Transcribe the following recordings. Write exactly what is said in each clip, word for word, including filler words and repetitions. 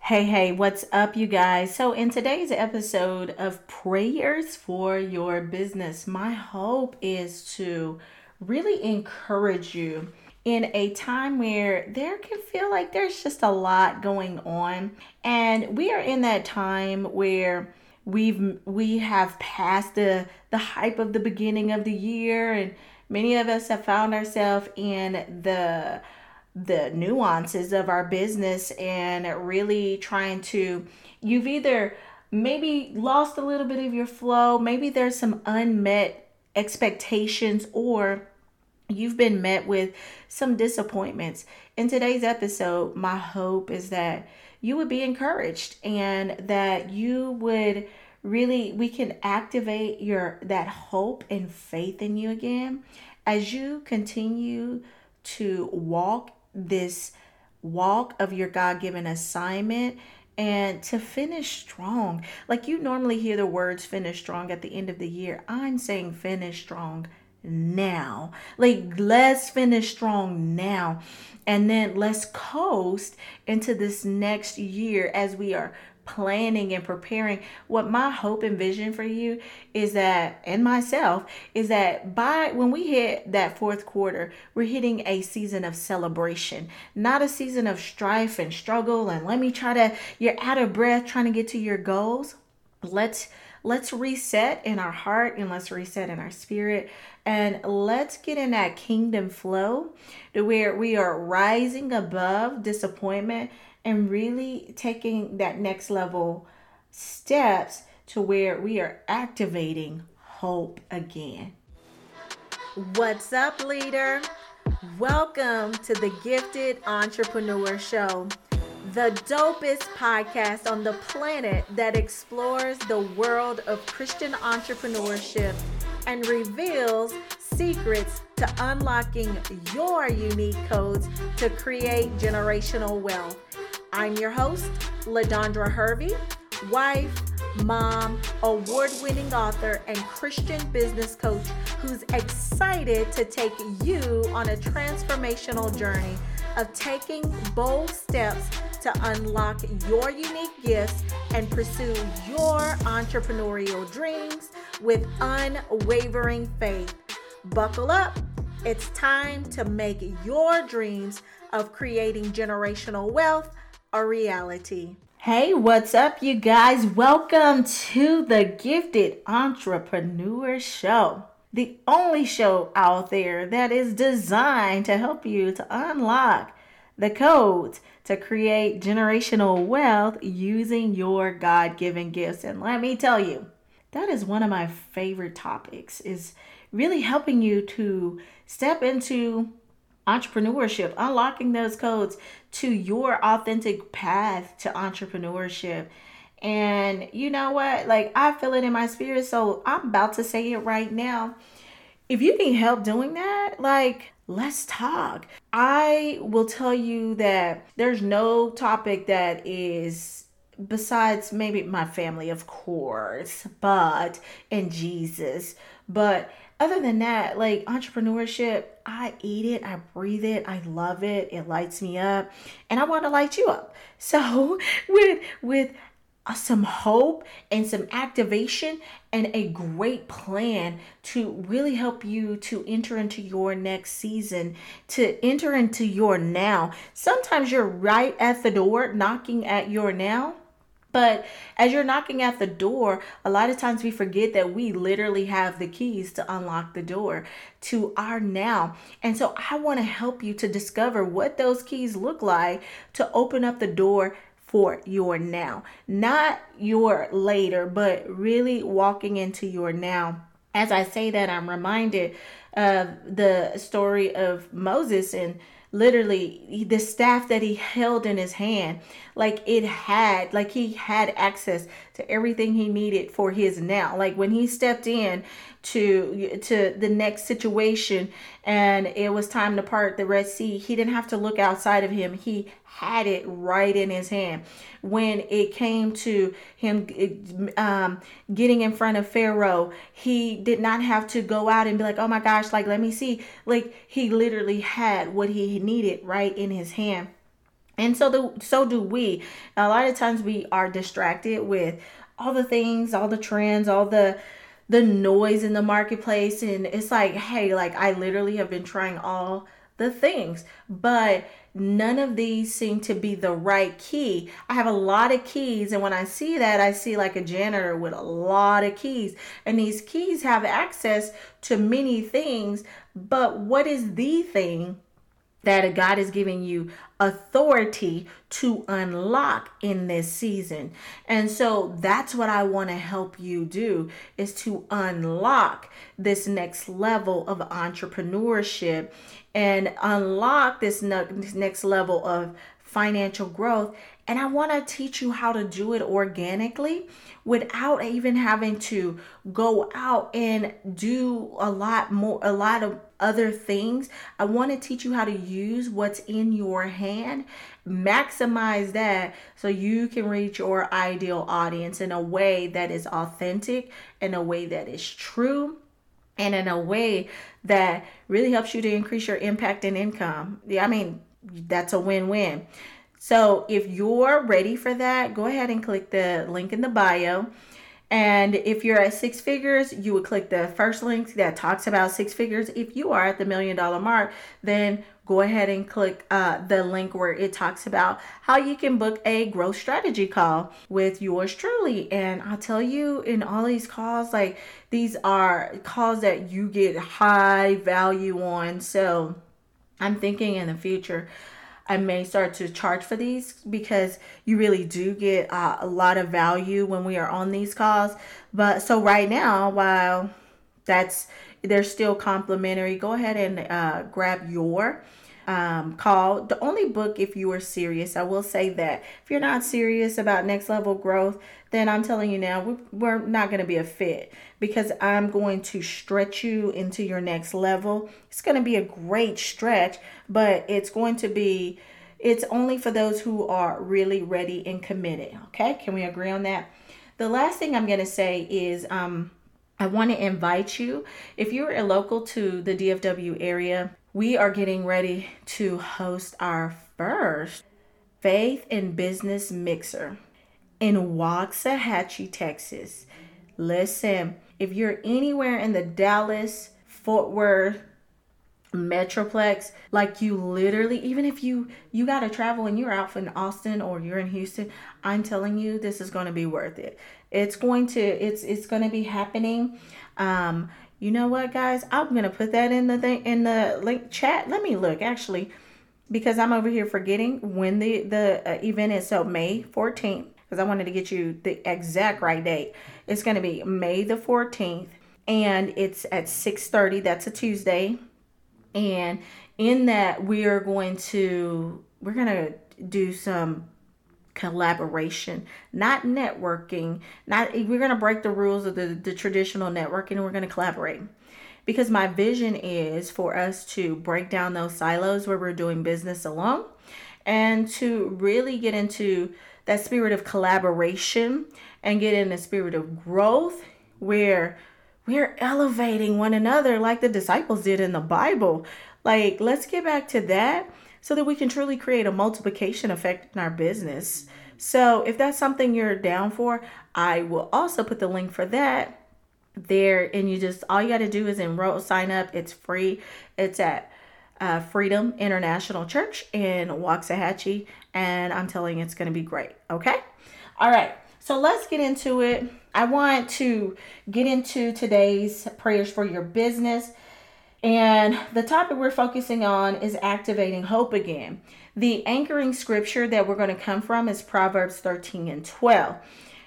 Hey, hey, what's up, you guys? So, in today's episode of Prayers for Your Business, my hope is to really encourage you in a time where there can feel like there's just a lot going on. And we are in that time where we've we have passed the the hype of the beginning of the year, and many of us have found ourselves in the the nuances of our business and really trying to you've either maybe lost a little bit of your flow, maybe there's some unmet expectations, or you've been met with some disappointments. In today's episode, my hope is that you would be encouraged and that you would really we can activate your that hope and faith in you again as you continue to walk this walk of your God-given assignment and to finish strong. Like, you normally hear the words finish strong at the end of the year. I'm saying finish strong now. Like, let's finish strong now. And then let's coast into this next year as we are planning and preparing. What my hope and vision for you is that, and myself, is that by when we hit that fourth quarter, we're hitting a season of celebration, not a season of strife and struggle. And let me try to, you're out of breath trying to get to your goals. Let's let's reset in our heart and let's reset in our spirit, and let's get in that kingdom flow to where we are rising above disappointment and really taking that next level steps to where we are activating hope again. What's up, leader? Welcome to the Gifted Entrepreneur Show, the dopest podcast on the planet that explores the world of Christian entrepreneurship and reveals secrets to unlocking your unique codes to create generational wealth. I'm your host, LaDondra Hervey, wife, mom, award-winning author, and Christian business coach who's excited to take you on a transformational journey of taking bold steps to unlock your unique gifts and pursue your entrepreneurial dreams with unwavering faith. Buckle up. It's time to make your dreams of creating generational wealth a reality. Hey, what's up, you guys? Welcome to the Gifted Entrepreneur Show, the only show out there that is designed to help you to unlock the codes to create generational wealth using your God-given gifts. And let me tell you, that is one of my favorite topics, is really helping you to step into entrepreneurship, unlocking those codes to your authentic path to entrepreneurship. And you know what? Like, I feel it in my spirit, so I'm about to say it right now. If you need help doing that, like, let's talk. I will tell you that there's no topic that is, besides maybe my family, of course, but, and Jesus, but other than that, like, entrepreneurship, I eat it, I breathe it, I love it, it lights me up, and I want to light you up. So with with some hope and some activation and a great plan to really help you to enter into your next season, to enter into your now. Sometimes you're right at the door, knocking at your now. But as you're knocking at the door, a lot of times we forget that we literally have the keys to unlock the door to our now. And so I want to help you to discover what those keys look like to open up the door for your now. Not your later, but really walking into your now. As I say that, I'm reminded of the story of Moses and literally the staff that he held in his hand, like it had, like he had access to everything he needed for his now. Like when he stepped in to to the next situation and it was time to part the Red Sea, he didn't have to look outside of him. He had it right in his hand. When it came to him um, getting in front of Pharaoh, he did not have to go out and be like, oh my gosh, like, let me see. Like, he literally had what he needed right in his hand. And so do so do we. A lot of times we are distracted with all the things, all the trends, all the the noise in the marketplace, and it's like, hey, like I literally have been trying all the things, but none of these seem to be the right key. I have a lot of keys, and when I see that, I see like a janitor with a lot of keys, and these keys have access to many things, but what is the thing that God is giving you authority to unlock in this season? And so that's what I want to help you do, is to unlock this next level of entrepreneurship and unlock this next level of financial growth. And I want to teach you how to do it organically without even having to go out and do a lot more, a lot of other things. I want to teach you how to use what's in your hand, maximize that so you can reach your ideal audience in a way that is authentic, in a way that is true, and in a way that really helps you to increase your impact and income. Yeah, I mean, that's a win-win. So if you're ready for that, go ahead and click the link in the bio. And if you're at six figures, you would click the first link that talks about six figures. If you are at the million dollar mark, then go ahead and click uh, the link where it talks about how you can book a growth strategy call with yours truly. And I'll tell you, in all these calls, like these are calls that you get high value on. So I'm thinking in the future, I may start to charge for these because you really do get uh, a lot of value when we are on these calls. But so right now, while that's they're still complimentary, go ahead and uh, grab your um, call. The only book if you are serious. I will say that if you're not serious about next level growth, then I'm telling you now, we, we're not going to be a fit, because I'm going to stretch you into your next level. It's going to be a great stretch, but it's going to be, it's only for those who are really ready and committed. Okay. Can we agree on that? The last thing I'm going to say is, um, I want to invite you, if you're local to the D F W area, we are getting ready to host our first Faith and Business Mixer in Waxahachie, Texas. Listen, if you're anywhere in the Dallas, Fort Worth, Metroplex, like you literally, even if you you got to travel and you're out in Austin or you're in Houston, I'm telling you, this is going to be worth it. It's going to, it's it's going to be happening. Um, you know what, guys? I'm going to put that in the thing, in the link chat. Let me look, actually, because I'm over here forgetting when the, the uh, event is. So May fourteenth, because I wanted to get you the exact right date. It's going to be May the fourteenth, and it's at six thirty. That's a Tuesday. And in that, we are going to, we're going to do some collaboration, not networking, not, we're going to break the rules of the, the traditional networking, and we're going to collaborate. Because my vision is for us to break down those silos where we're doing business alone, and to really get into that spirit of collaboration and get in the spirit of growth where we're elevating one another like the disciples did in the Bible. Like, let's get back to that so that we can truly create a multiplication effect in our business. So if that's something you're down for, I will also put the link for that there. And you just, all you got to do is enroll, sign up. It's free. It's at uh, Freedom International Church in Waxahachie. And I'm telling you, it's going to be great. Okay. All right. So let's get into it. I want to get into today's prayers for your business. And the topic we're focusing on is activating hope again. The anchoring scripture that we're going to come from is Proverbs thirteen and twelve.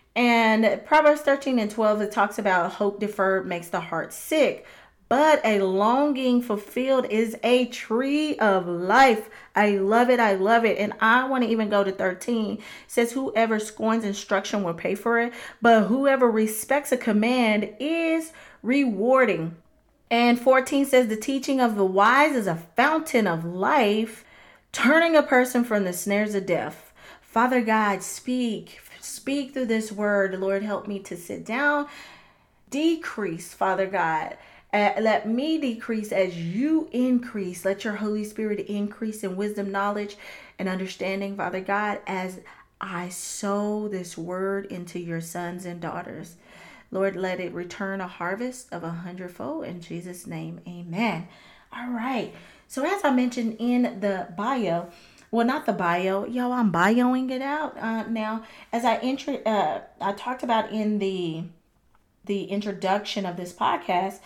And Proverbs thirteen and twelve, it talks about hope deferred makes the heart sick, but a longing fulfilled is a tree of life. I love it. I love it. And I want to even go to thirteen. It says, whoever scorns instruction will pay for it, but whoever respects a command is rewarding. And fourteen says, the teaching of the wise is a fountain of life, turning a person from the snares of death. Father God, speak, speak through this word. Lord, help me to sit down, decrease, Father God. Uh, let me decrease as you increase. Let your Holy Spirit increase in wisdom, knowledge, and understanding, Father God, as I sow this word into your sons and daughters. Lord, let it return a harvest of a hundredfold. In Jesus' name, amen. All right. So as I mentioned in the bio, well, not the bio, yo, I'm bioing it out uh, now. As I intro, uh, I talked about in the the introduction of this podcast,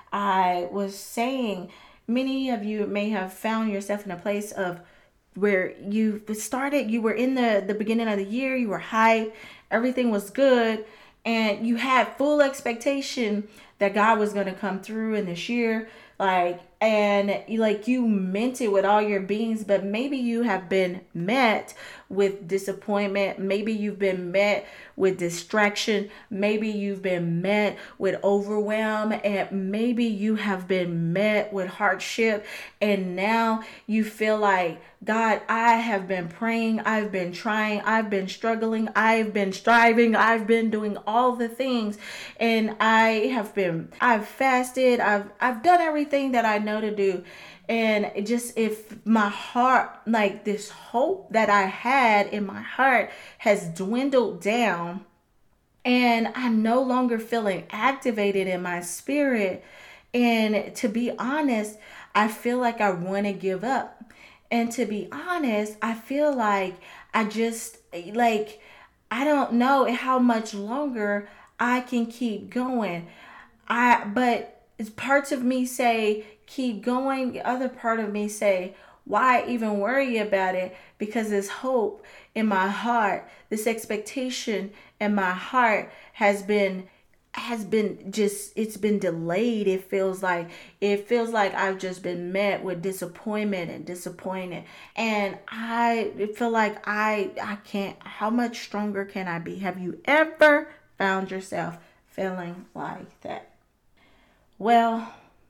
I was saying many of you may have found yourself in a place of where you started, you were in the, the beginning of the year, you were hyped, everything was good, and you had full expectation that God was going to come through in this year. Like, and you like you meant it with all your beings, but maybe you have been met with disappointment. Maybe you've been met with distraction. Maybe you've been met with overwhelm, and maybe you have been met with hardship. And now you feel like, God, I have been praying, I've been trying, I've been struggling, I've been striving, I've been doing all the things, and I have been, I've fasted, I've I've done everything that I know to do. And it just, if my heart, like this hope that I had in my heart has dwindled down, and I'm no longer feeling activated in my spirit, and to be honest, I feel like I want to give up. And to be honest, I feel like I just, like, I don't know how much longer I can keep going. I, but parts of me say, keep going. The other part of me say, why even worry about it? Because this hope in my heart, this expectation in my heart has been has been just, it's been delayed. It feels like it feels like I've just been met with disappointment and disappointed. And I feel like I I can't, how much stronger can I be? Have you ever found yourself feeling like that? Well,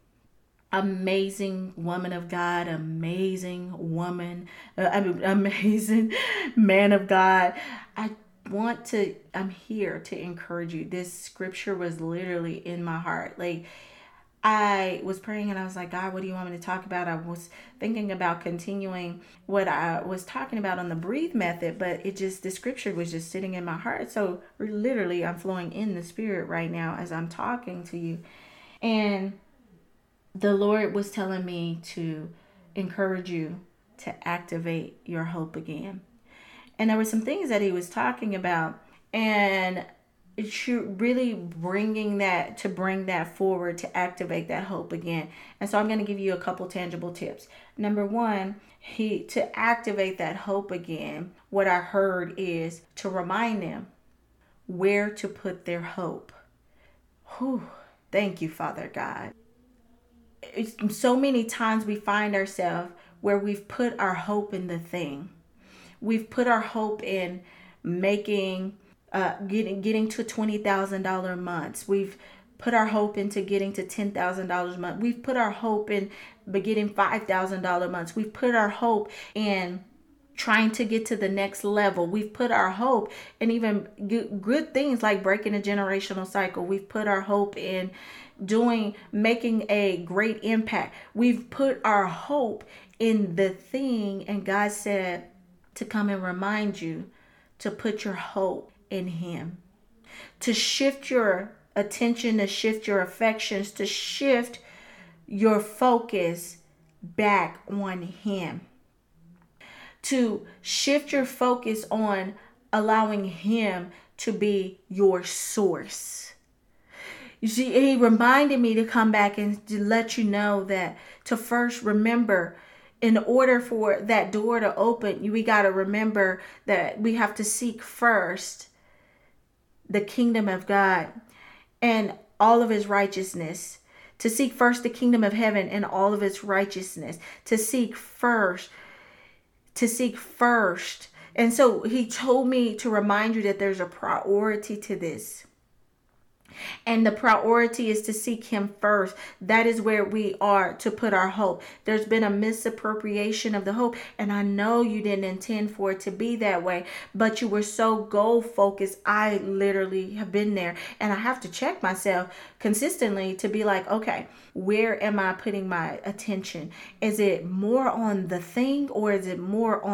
amazing woman of God, amazing woman, uh, I mean, amazing man of God. I want to, I'm here to encourage you. This scripture was literally in my heart. Like, I was praying and I was like, God, what do you want me to talk about? I was thinking about continuing what I was talking about on the breathe method, but it just, the scripture was just sitting in my heart. So literally I'm flowing in the spirit right now as I'm talking to you. And the Lord was telling me to encourage you to activate your hope again. And there were some things that he was talking about, and it's really bringing that, to bring that forward, to activate that hope again. And so I'm going to give you a couple tangible tips. Number one, he to activate that hope again, what I heard is to remind them where to put their hope. Whew, thank you, Father God. It's, so many times we find ourselves where we've put our hope in the thing. We've put our hope in making, uh, getting getting to twenty thousand dollars months. We've put our hope into getting to ten thousand dollars a month. We've put our hope in getting five thousand dollars months. We've put our hope in trying to get to the next level. We've put our hope in even good things like breaking a generational cycle. We've put our hope in doing, making a great impact. We've put our hope in the thing, and God said to come and remind you to put your hope in him, to shift your attention, to shift your affections, to shift your focus back on him, to shift your focus on allowing him to be your source. You see, he reminded me to come back and to let you know that to first remember, in order for that door to open, we got to remember that we have to seek first the kingdom of God and all of his righteousness. To seek first the kingdom of heaven and all of its righteousness. To seek first. To seek first. And so he told me to remind you that there's a priority to this. And the priority is to seek him first. That is where we are to put our hope. There's been a misappropriation of the hope. And I know you didn't intend for it to be that way, but you were so goal focused. I literally have been there, and I have to check myself consistently to be like, okay, where am I putting my attention? Is it more on the thing, or is it more on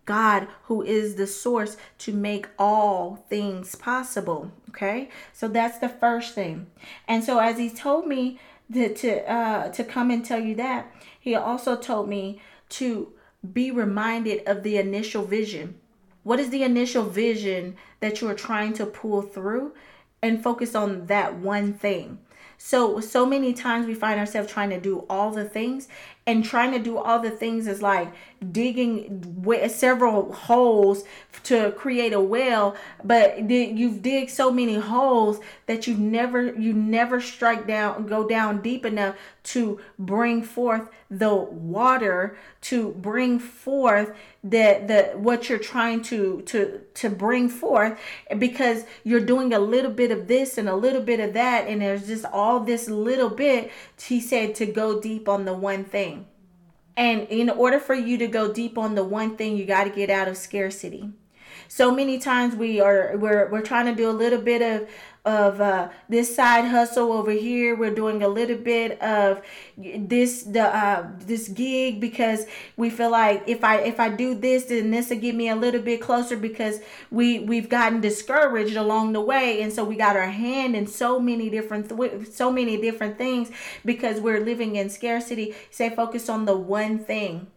God, who is the source to make all things possible. Okay, so that's the first thing. And so as he told me to to, uh, to come and tell you that, he also told me to be reminded of the initial vision. What is the initial vision that you are trying to pull through? And focus on that one thing. So, so many times we find ourselves trying to do all the things, and trying to do all the things is like digging several holes to create a well, but you've dig so many holes that you never, you never strike down, go down deep enough to bring forth the water, to bring forth the, the, what you're trying to, to, to bring forth, because you're doing a little bit of this and a little bit of that. And there's just all this little bit, he said, to go deep on the one thing. And in order for you to go deep on the one thing, you got to get out of scarcity. So many times we are we're we're trying to do a little bit of of uh, this side hustle over here. We're doing a little bit of this the uh, this gig because we feel like if I if I do this, then this will get me a little bit closer, because we we've gotten discouraged along the way, and so we got our hand in so many different th- so many different things because we're living in scarcity. Say focus on the one thing.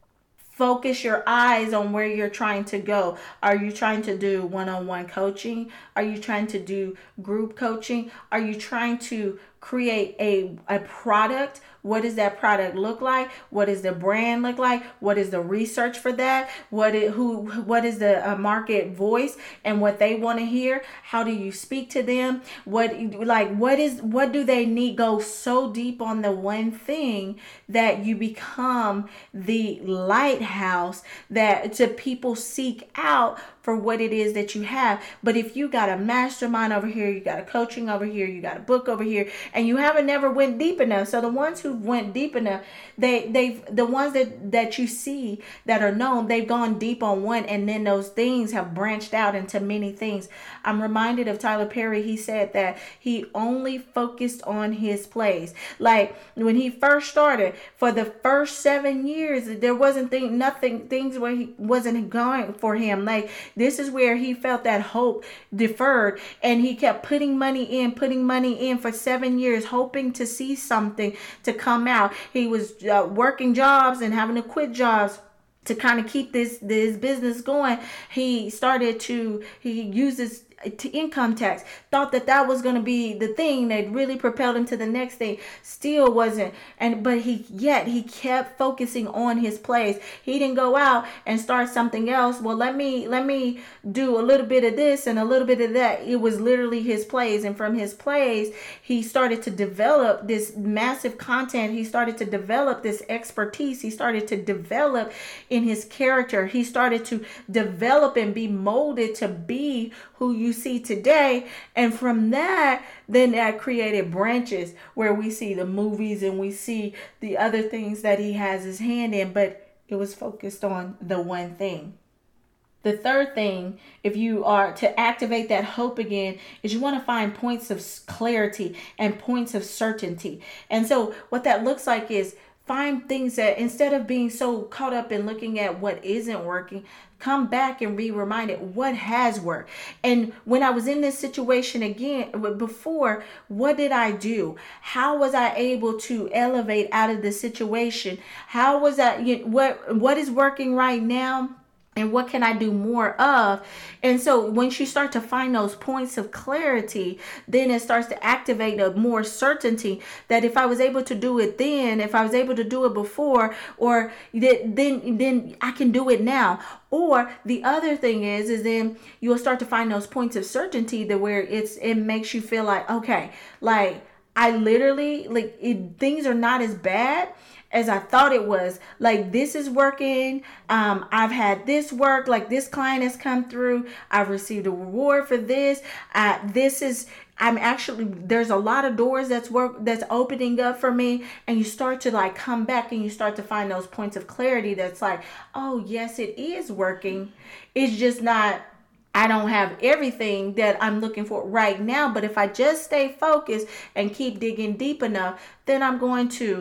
Focus your eyes on where you're trying to go. Are you trying to do one-on-one coaching? Are you trying to do group coaching? Are you trying to create a, a product? What does that product look like? What does the brand look like? What is the research for that? What is, who, what is the uh, market voice and what they want to hear? How do you speak to them? What, like, what is, what do they need? Go so deep on the one thing that you become the lighthouse that to people seek out for what it is that you have. But if you got a mastermind over here, you got a coaching over here, you got a book over here, and you haven't never went deep enough. So the ones who went deep enough, they they've the ones that that you see that are known, they've gone deep on one, and then those things have branched out into many things. I'm reminded of Tyler Perry. He said that he only focused on his plays. Like when he first started, for the first seven years, there wasn't thing, nothing, things where he wasn't going for him. Like this is where he felt that hope deferred, and he kept putting money in, putting money in for seven years, hoping to see something to come out. He was uh, working jobs and having to quit jobs to kind of keep this this business going. He started to he uses to income tax, thought that that was going to be the thing that really propelled him to the next thing. Still wasn't. And but he yet he kept focusing on his plays. He didn't go out and start something else. Well, let me let me do a little bit of this and a little bit of that. It was literally his plays, and from his plays he started to develop this massive content. He started to develop this expertise. He started to develop in his character. He started to develop and be molded to be who you see today. And from that, then that created branches where we see the movies and we see the other things that he has his hand in, but it was focused on the one thing. The third thing, if you are to activate that hope again, is you want to find points of clarity and points of certainty. And so what that looks like is find things that, instead of being so caught up in looking at what isn't working, come back and be reminded what has worked. And when I was in this situation again before, what did I do? How was I able to elevate out of the situation? How was I, what, what is working right now? And what can I do more of? And so once you start to find those points of clarity, then it starts to activate a more certainty that if I was able to do it then, if I was able to do it before, or then then I can do it now. Or the other thing is, is then you'll start to find those points of certainty that where it's it makes you feel like, okay, like I literally, like it, things are not as bad as I thought it was. Like this is working. Um, I've had this work. Like this client has come through. I've received a reward for this. Uh, this is. I'm actually. There's a lot of doors that's work that's opening up for me. And you start to like come back and you start to find those points of clarity. That's like, oh yes, it is working. It's just not. I don't have everything that I'm looking for right now. But if I just stay focused and keep digging deep enough, then I'm going to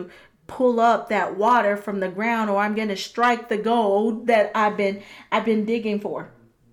pull up that water from the ground, or I'm going to strike the gold that I've been I've been digging for.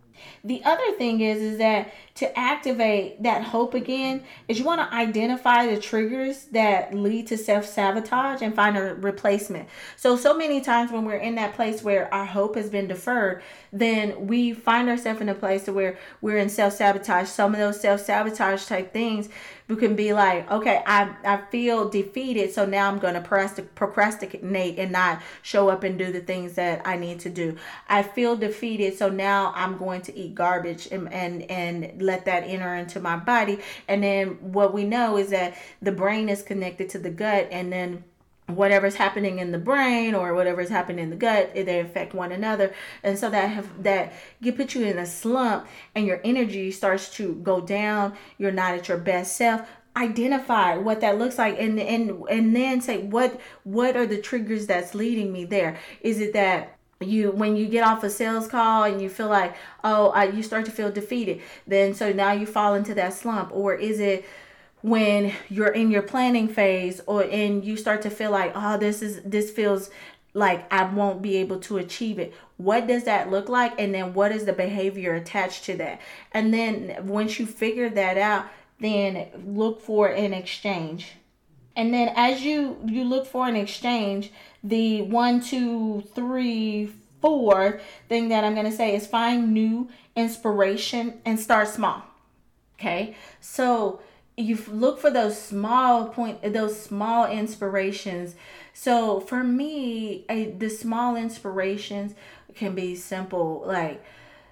The other thing is is that to activate that hope again is you want to identify the triggers that lead to self-sabotage and find a replacement. So so many times when we're in that place where our hope has been deferred, then we find ourselves in a place where we're in self-sabotage. Some of those self-sabotage type things, we can be like, okay, I, I feel defeated, so now I'm going to procrastinate and not show up and do the things that I need to do. I feel defeated, so now I'm going to eat garbage and, and, and let that enter into my body. And then what we know is that the brain is connected to the gut, and then whatever's happening in the brain or whatever's happening in the gut, they affect one another. And so that have that you put you in a slump, and your energy starts to go down. You're not at your best self. Identify what that looks like, and and and then say, what what are the triggers that's leading me there? Is it that you, when you get off a sales call and you feel like, oh, I, you start to feel defeated, then so now you fall into that slump? Or is it when you're in your planning phase, or and you start to feel like, oh, this is this feels like I won't be able to achieve it? What does that look like? And then what is the behavior attached to that? And then once you figure that out, then look for an exchange. And then as you you look for an exchange, the one, two, three, four thing that I'm going to say is find new inspiration and start small. Okay, so you look for those small point, those small inspirations. So for me, a, the small inspirations can be simple, like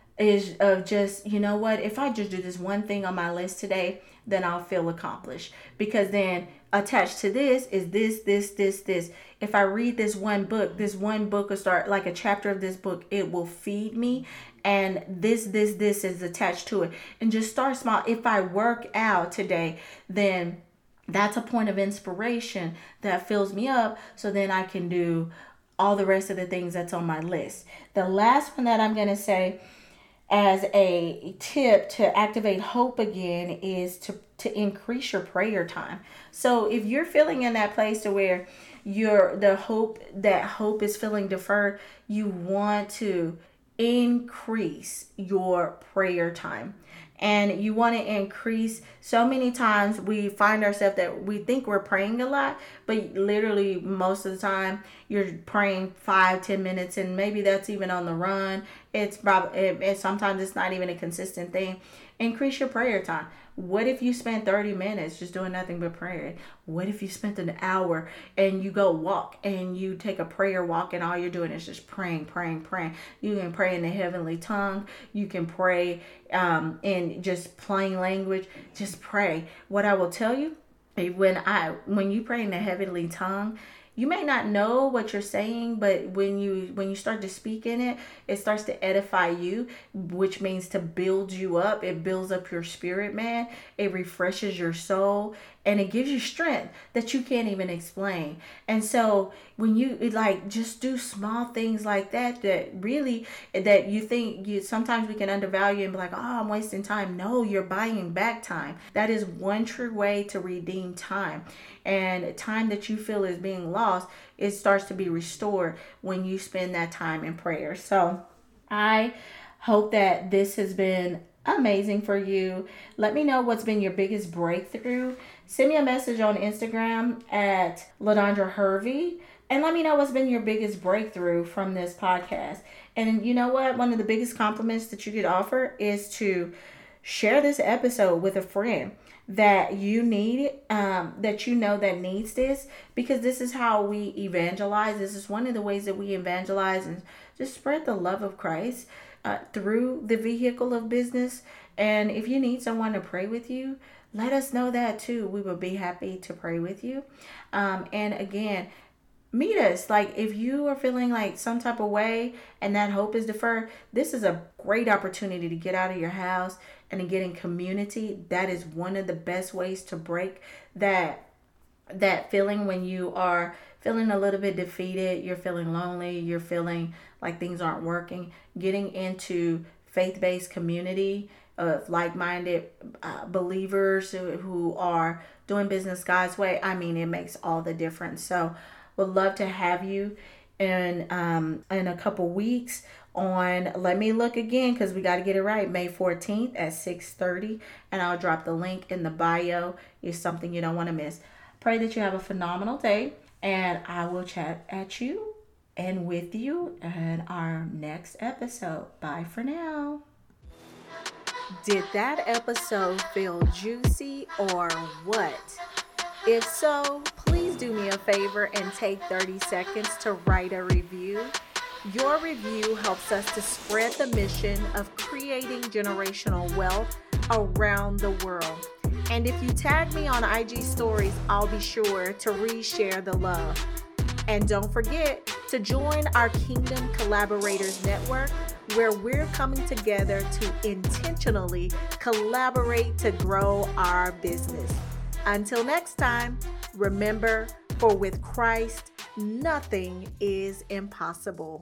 is of just, you know what, if I just do this one thing on my list today, then I'll feel accomplished. Because then attached to this is this, this, this, this. If I read this one book, this one book will start, like a chapter of this book, it will feed me. And this, this, this is attached to it. And just start small. If I work out today, then that's a point of inspiration that fills me up. So then I can do all the rest of the things that's on my list. The last one that I'm going to say as a tip to activate hope again is to, to increase your prayer time. So if you're feeling in that place to where you're the hope, that hope is feeling deferred, you want to increase your prayer time. And you want to increase, so many times we find ourselves that we think we're praying a lot, but literally most of the time you're praying five, ten minutes, and maybe that's even on the run. It's probably, it, it, sometimes it's not even a consistent thing. Increase your prayer time. What if you spent thirty minutes just doing nothing but praying? What if you spent an hour and you go walk and you take a prayer walk, and all you're doing is just praying, praying, praying? You can pray in the heavenly tongue. You can pray um, in just plain language. Just pray. What I will tell you, when I when you pray in the heavenly tongue, you may not know what you're saying, but when you when you start to speak in it, it starts to edify you, which means to build you up. It builds up your spirit, man. It refreshes your soul, and it gives you strength that you can't even explain. And so when you like just do small things like that, that really, that you think you, sometimes we can undervalue and be like, oh, I'm wasting time. No, you're buying back time. That is one true way to redeem time. And time that you feel is being lost, it starts to be restored when you spend that time in prayer. So I hope that this has been amazing for you. Let me know what's been your biggest breakthrough. Send me a message on Instagram at LaDondra Hervey, and let me know what's been your biggest breakthrough from this podcast. And you know what? One of the biggest compliments that you could offer is to share this episode with a friend that you need, um, that you know that needs this, because this is how we evangelize. This is one of the ways that we evangelize and just spread the love of Christ uh, through the vehicle of business. And if you need someone to pray with you, let us know that too. We would be happy to pray with you. Um, and again, meet us. Like if you are feeling like some type of way and that hope is deferred, this is a great opportunity to get out of your house and to get in community. That is one of the best ways to break that that feeling when you are feeling a little bit defeated, you're feeling lonely, you're feeling like things aren't working. Getting into faith-based community of like-minded uh, believers who, who are doing business God's way, I mean, it makes all the difference. So Would love to have you in um, in a couple weeks on, let me look again because we got to get it right, May fourteenth at six thirty, and I'll drop the link in the bio. It's something you don't want to miss. Pray that you have a phenomenal day, and I will chat at you and with you in our next episode. Bye for now. Did that episode feel juicy or what? If so, please do me a favor and take thirty seconds to write a review. Your review helps us to spread the mission of creating generational wealth around the world. And if you tag me on I G stories, I'll be sure to reshare the love. And don't forget to join our Kingdom Collaborators Network, where we're coming together to intentionally collaborate to grow our business. Until next time, remember, for with Christ, nothing is impossible.